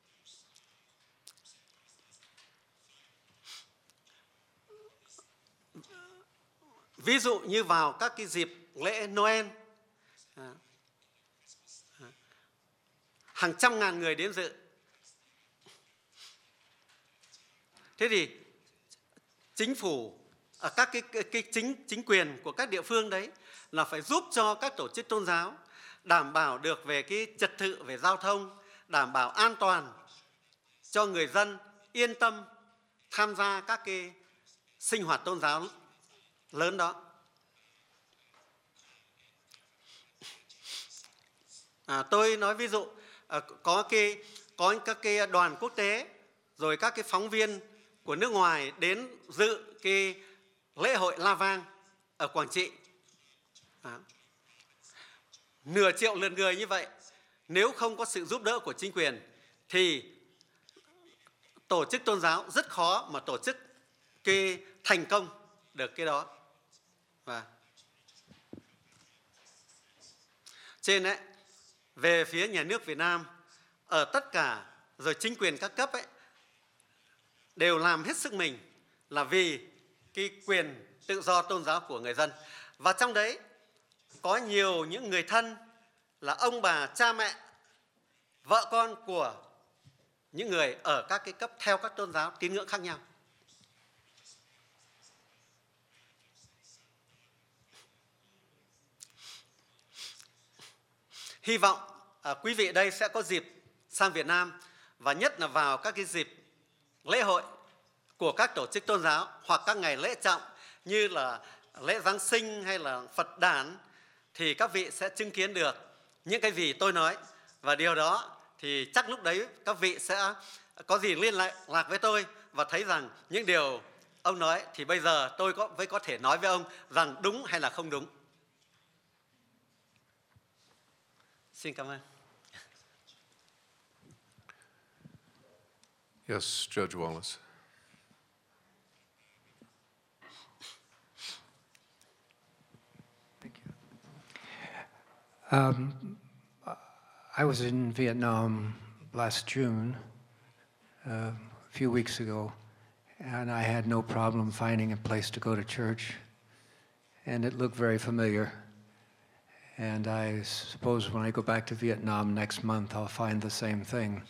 Ví dụ như vào các cái dịp lễ Noel, hàng trăm ngàn người đến dự. Thế thì chính phủ, các cái chính quyền của các địa phương đấy là phải giúp cho các tổ chức tôn giáo đảm bảo được về cái trật tự về giao thông, đảm bảo an toàn cho người dân yên tâm tham gia các cái sinh hoạt tôn giáo lớn đó. Tôi nói ví dụ, có các cái đoàn quốc tế, rồi các cái phóng viên của nước ngoài đến dự cái lễ hội La Vang ở Quảng Trị. Nửa triệu lượt người như vậy, nếu không có sự giúp đỡ của chính quyền thì tổ chức tôn giáo rất khó mà tổ chức cái thành công được cái đó. Trên ấy, về phía nhà nước Việt Nam, ở tất cả rồi chính quyền các cấp ấy đều làm hết sức mình là vì cái quyền tự do tôn giáo của người dân. Và trong đấy có nhiều những người thân là ông bà, cha mẹ, vợ con của những người ở các cái cấp theo các tôn giáo tín ngưỡng khác nhau. Hy vọng quý vị đây sẽ có dịp sang Việt Nam, và nhất là vào các cái dịp lễ hội của các tổ chức tôn giáo hoặc các ngày lễ trọng như là lễ Giáng sinh hay là Phật đản, thì các vị sẽ chứng kiến được những cái gì tôi nói. Và điều đó thì chắc lúc đấy các vị sẽ có gì liên lạc với tôi và thấy rằng những điều ông nói thì bây giờ tôi có thể nói với ông rằng đúng hay là không đúng. Xin cảm ơn. Yes, Judge Wallace. I was in Vietnam last June, a few weeks ago, and I had no problem finding a place to go to church, and it looked very familiar. And I suppose when I go back to Vietnam next month, I'll find the same thing.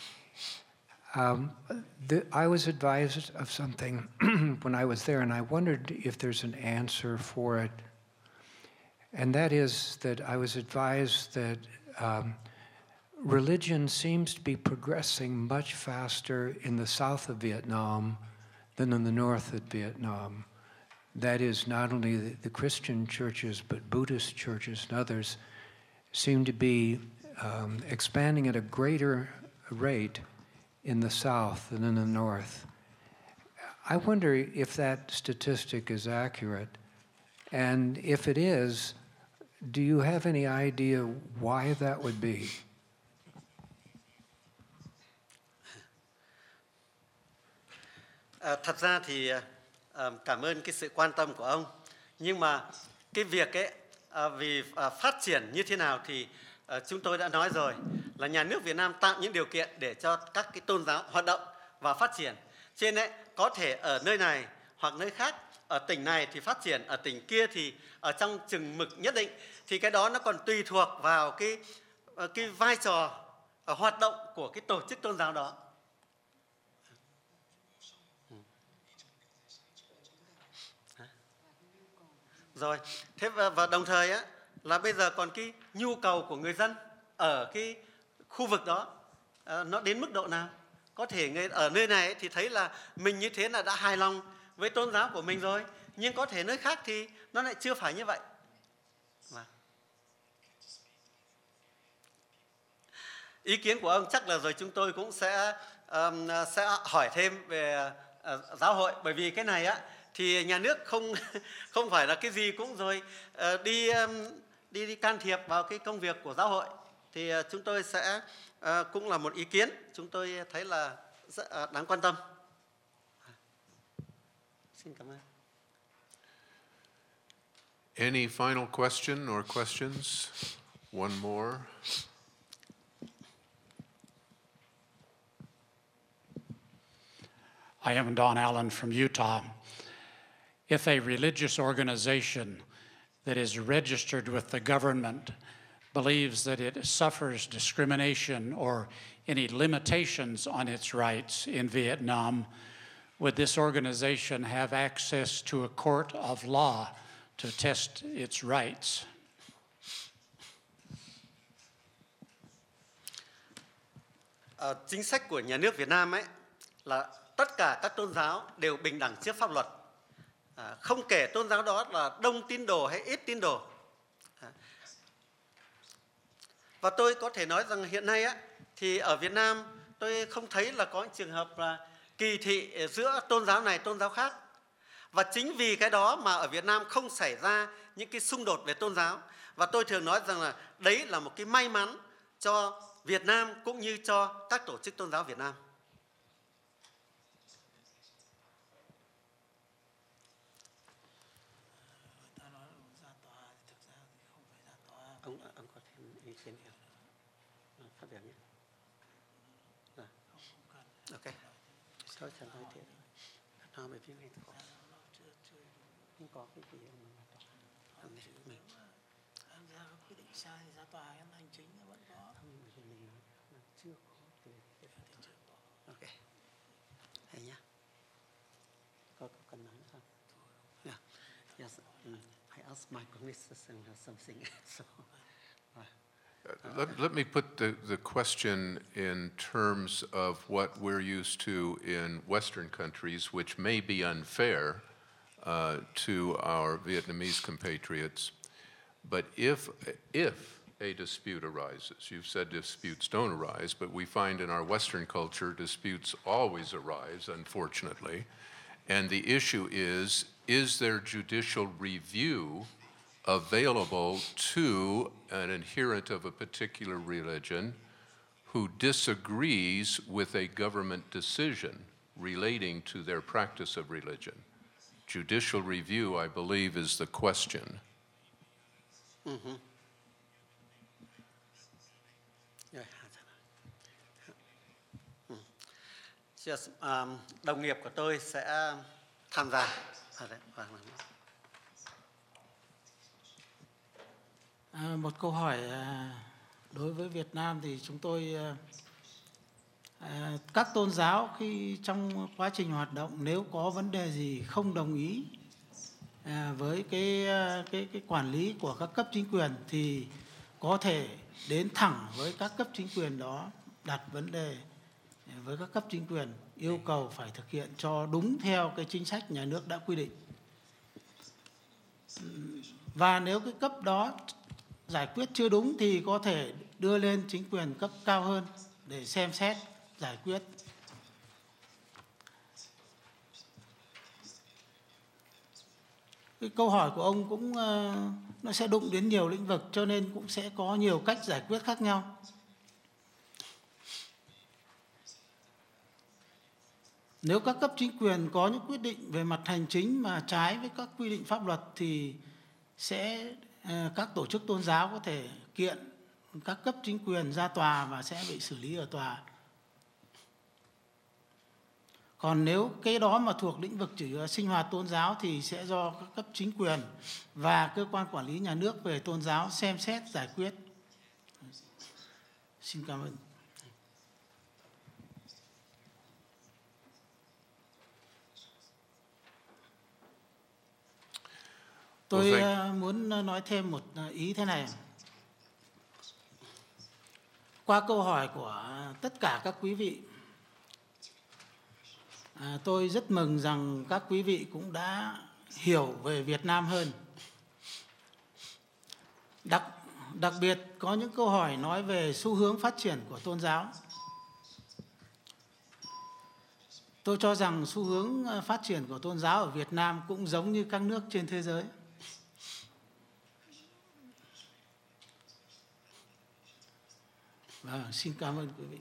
I was advised of something when I was there, and I wondered if there's an answer for it. And that is that I was advised that religion seems to be progressing much faster in the south of Vietnam than in the north of Vietnam. That is, not only the Christian churches, but Buddhist churches and others seem to be expanding at a greater rate in the south than in the north. I wonder if that statistic is accurate, and if it is, do you have any idea why that would be? Thật ra thì cảm ơn cái sự quan tâm của ông. Nhưng mà cái việc ấy vì phát triển như thế nào thì chúng tôi đã nói rồi, là nhà nước Việt Nam tạo những điều kiện để cho các cái tôn giáo hoạt động và phát triển. Cho nên ấy, có thể ở nơi này hoặc nơi khác, ở tỉnh này thì phát triển, ở tỉnh kia thì ở trong chừng mực nhất định, thì cái đó nó còn tùy thuộc vào cái vai trò hoạt động của cái tổ chức tôn giáo đó. Rồi, thế và đồng thời á, là bây giờ còn cái nhu cầu của người dân ở cái khu vực đó nó đến mức độ nào? Có thể người ở nơi này ấy, thì thấy là mình như thế là đã hài lòng với tôn giáo của mình rồi, nhưng có thể nơi khác thì nó lại chưa phải như vậy. Ý kiến của ông chắc là rồi chúng tôi cũng sẽ hỏi thêm về giáo hội, bởi vì cái này á thì nhà nước không phải là cái gì cũng rồi đi can thiệp vào cái công việc của giáo hội, thì chúng tôi sẽ cũng là một ý kiến chúng tôi thấy là rất đáng quan tâm. Xin cảm ơn. Any final question or questions? One more. I am Don Allen from Utah. If a religious organization that is registered with the government believes that it suffers discrimination or any limitations on its rights in Vietnam, would this organization have access to a court of law to test its rights? Chính sách của nhà nước Việt Nam ấy là tất cả các tôn giáo đều bình đẳng trước pháp luật, không kể tôn giáo đó là đông tín đồ hay ít tín đồ. Và tôi có thể nói rằng hiện nay á, thì ở Việt Nam tôi không thấy là có trường hợp là kỳ thị giữa tôn giáo này tôn giáo khác. Và chính vì cái đó mà ở Việt Nam không xảy ra những cái xung đột về tôn giáo. Và tôi thường nói rằng là đấy là một cái may mắn cho Việt Nam cũng như cho các tổ chức tôn giáo Việt Nam. Ông có thêm nhé. Ok. Sao chẳng nói tiếp. Nó bởi vì mình có cái gì mà mình ra quyết định sai thì ra tòa án hành chính vẫn có. Mình chưa có ok. Hay nhá. Có cần nói nữa không? Yeah. Yes. I asked my commissioners and something. So. Let me put the question in terms of what we're used to in Western countries, which may be unfair to our Vietnamese compatriots. But if a dispute arises, you've said disputes don't arise, but we find in our Western culture disputes always arise, unfortunately. And the issue is there judicial review available to an adherent of a particular religion who disagrees with a government decision relating to their practice of religion? Judicial review, I believe, is the question. Mm-hmm. Yes, đồng nghiệp của tôi sẽ tham gia. Một câu hỏi đối với Việt Nam thì chúng tôi các tôn giáo khi trong quá trình hoạt động nếu có vấn đề gì không đồng ý với cái quản lý của các cấp chính quyền thì có thể đến thẳng với các cấp chính quyền đó, đặt vấn đề với các cấp chính quyền, yêu cầu phải thực hiện cho đúng theo cái chính sách nhà nước đã quy định. Và nếu cái cấp đó giải quyết chưa đúng thì có thể đưa lên chính quyền cấp cao hơn để xem xét giải quyết. Cái câu hỏi của ông cũng nó sẽ đụng đến nhiều lĩnh vực cho nên cũng sẽ có nhiều cách giải quyết khác nhau. Nếu các cấp chính quyền có những quyết định về mặt hành chính mà trái với các quy định pháp luật thì sẽ các tổ chức tôn giáo có thể kiện các cấp chính quyền ra tòa và sẽ bị xử lý ở tòa. Còn nếu cái đó mà thuộc lĩnh vực chỉ sinh hoạt tôn giáo thì sẽ do các cấp chính quyền và cơ quan quản lý nhà nước về tôn giáo xem xét giải quyết. Xin cảm ơn. Tôi muốn nói thêm một ý thế này. Qua câu hỏi của tất cả các quý vị, tôi rất mừng rằng các quý vị cũng đã hiểu về Việt Nam hơn. Đặc biệt có những câu hỏi nói về xu hướng phát triển của tôn giáo. Tôi cho rằng xu hướng phát triển của tôn giáo ở Việt Nam cũng giống như các nước trên thế giới. Xin cảm ơn quý vị.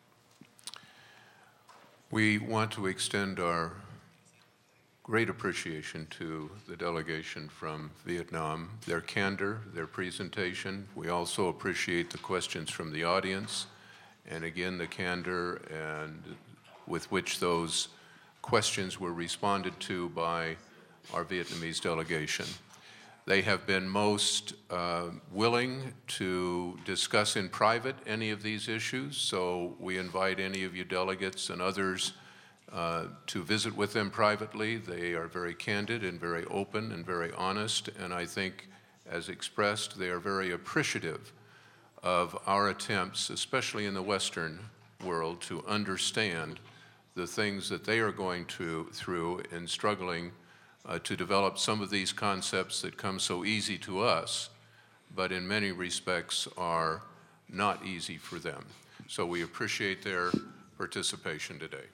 We want to extend our great appreciation to the delegation from Vietnam, their candor, their presentation. We also appreciate the questions from the audience, and again the candor and with which those questions were responded to by our Vietnamese delegation. They have been most willing to discuss in private any of these issues, so we invite any of you delegates and others to visit with them privately. They are very candid and very open and very honest, and I think, as expressed, they are very appreciative of our attempts, especially in the Western world, to understand the things that they are going through in struggling to develop some of these concepts that come so easy to us, but in many respects are not easy for them. So we appreciate their participation today.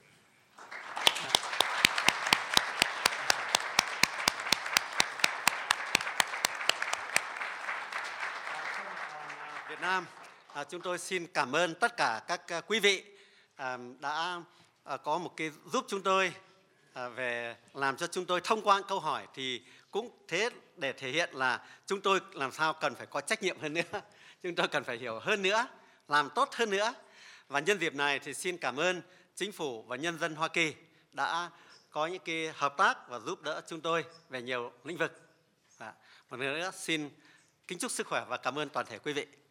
Việt Nam, chúng tôi xin cảm ơn tất cả các quý vị đã có một cái giúp chúng tôi về làm cho chúng tôi thông qua câu hỏi, thì cũng thế để thể hiện là chúng tôi làm sao cần phải có trách nhiệm hơn nữa, chúng tôi cần phải hiểu hơn nữa làm tốt hơn nữa. Và nhân dịp này thì xin cảm ơn Chính phủ và nhân dân Hoa Kỳ đã có những cái hợp tác và giúp đỡ chúng tôi về nhiều lĩnh vực. Một lần nữa xin kính chúc sức khỏe và cảm ơn toàn thể quý vị.